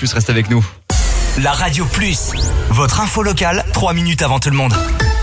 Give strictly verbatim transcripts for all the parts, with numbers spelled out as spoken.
Plus, reste avec nous. La Radio Plus, votre info locale, trois minutes avant tout le monde.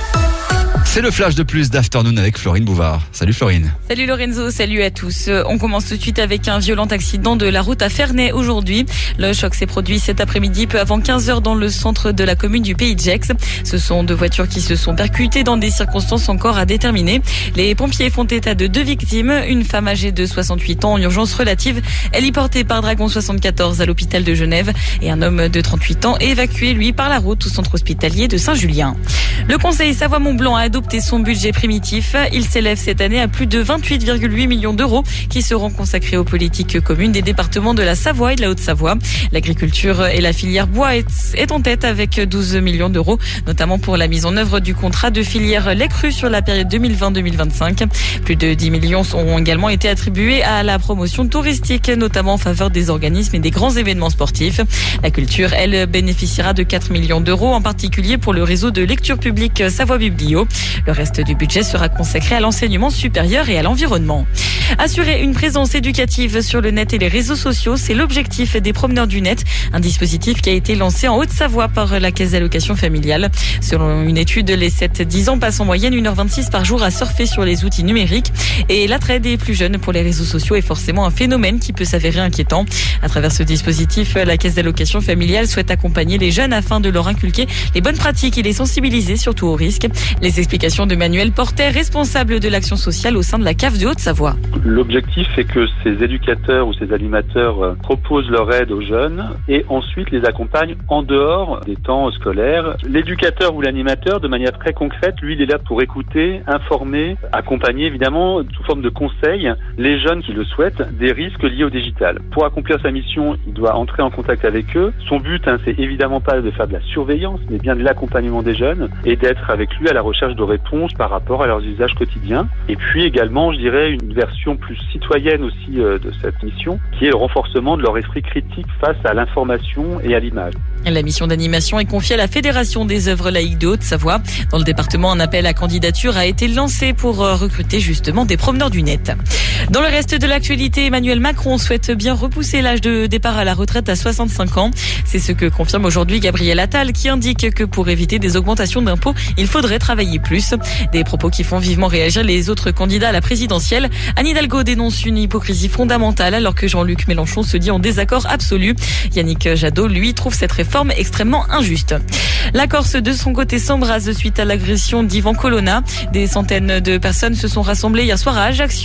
C'est le flash de Plus d'Afternoon avec Florine Bouvard. Salut Florine. Salut Lorenzo, salut à tous. On commence tout de suite avec un violent accident de la route à Ferney aujourd'hui. Le choc s'est produit cet après-midi peu avant quinze heures dans le centre de la commune du Pays de Gex. Ce sont deux voitures qui se sont percutées dans des circonstances encore à déterminer. Les pompiers font état de deux victimes, une femme âgée de soixante-huit ans en urgence relative. Elle est portée par Dragon soixante-quatorze à l'hôpital de Genève et un homme de trente-huit ans évacué lui par la route au centre hospitalier de Saint-Julien. Le conseil Savoie-Mont-Blanc a adopté son budget primitif. Il s'élève cette année à plus de vingt-huit virgule huit millions d'euros qui seront consacrés aux politiques communes des départements de la Savoie et de la Haute-Savoie. L'agriculture et la filière bois est en tête avec douze millions d'euros, notamment pour la mise en œuvre du contrat de filière lait cru sur la période deux mille vingt à deux mille vingt-cinq. Plus de dix millions ont également été attribués à la promotion touristique, notamment en faveur des organismes et des grands événements sportifs. La culture, elle, bénéficiera de quatre millions d'euros, en particulier pour le réseau de lecture publique Savoie Biblio. Le reste du budget sera consacré à l'enseignement supérieur et à l'environnement. Assurer une présence éducative sur le net et les réseaux sociaux, c'est l'objectif des promeneurs du net, un dispositif qui a été lancé en Haute-Savoie par la Caisse d'allocation familiale. Selon une étude, les sept à dix ans passent en moyenne une heure vingt-six par jour à surfer sur les outils numériques. Et l'attrait des plus jeunes pour les réseaux sociaux est forcément un phénomène qui peut s'avérer inquiétant. À travers ce dispositif, la Caisse d'allocation familiale souhaite accompagner les jeunes afin de leur inculquer les bonnes pratiques et les sensibiliser surtout aux risques. Les explications de Manuel Porter, responsable de l'action sociale au sein de la C A F de Haute-Savoie. L'objectif est que ces éducateurs ou ces animateurs proposent leur aide aux jeunes et ensuite les accompagnent en dehors des temps scolaires. L'éducateur ou l'animateur, de manière très concrète, lui, il est là pour écouter, informer, accompagner évidemment sous forme de conseils les jeunes qui le souhaitent des risques liés au digital. Pour accomplir sa mission, il doit entrer en contact avec eux. Son but, hein, c'est évidemment pas de faire de la surveillance, mais bien de l'accompagnement des jeunes et d'être avec lui à la recherche de réponses par rapport à leurs usages quotidiens. Et puis également, je dirais, une version plus citoyenne aussi euh, de cette mission, qui est le renforcement de leur esprit critique face à l'information et à l'image. La mission d'animation est confiée à la Fédération des œuvres laïques de Haute-Savoie. Dans le département, un appel à candidature a été lancé pour recruter justement des promeneurs du net. Dans le reste de l'actualité, Emmanuel Macron souhaite bien repousser l'âge de départ à la retraite à soixante-cinq ans. C'est ce que confirme aujourd'hui Gabriel Attal, qui indique que pour éviter des augmentations d'impôts, il faudrait travailler plus. Des propos qui font vivement réagir les autres candidats à la présidentielle. Anne Hidalgo dénonce une hypocrisie fondamentale alors que Jean-Luc Mélenchon se dit en désaccord absolu. Yannick Jadot, lui, trouve cette réforme extrêmement injuste. La Corse, de son côté, s'embrase suite à l'agression d'Ivan Colonna. Des centaines de personnes se sont rassemblées hier soir à Ajaccio.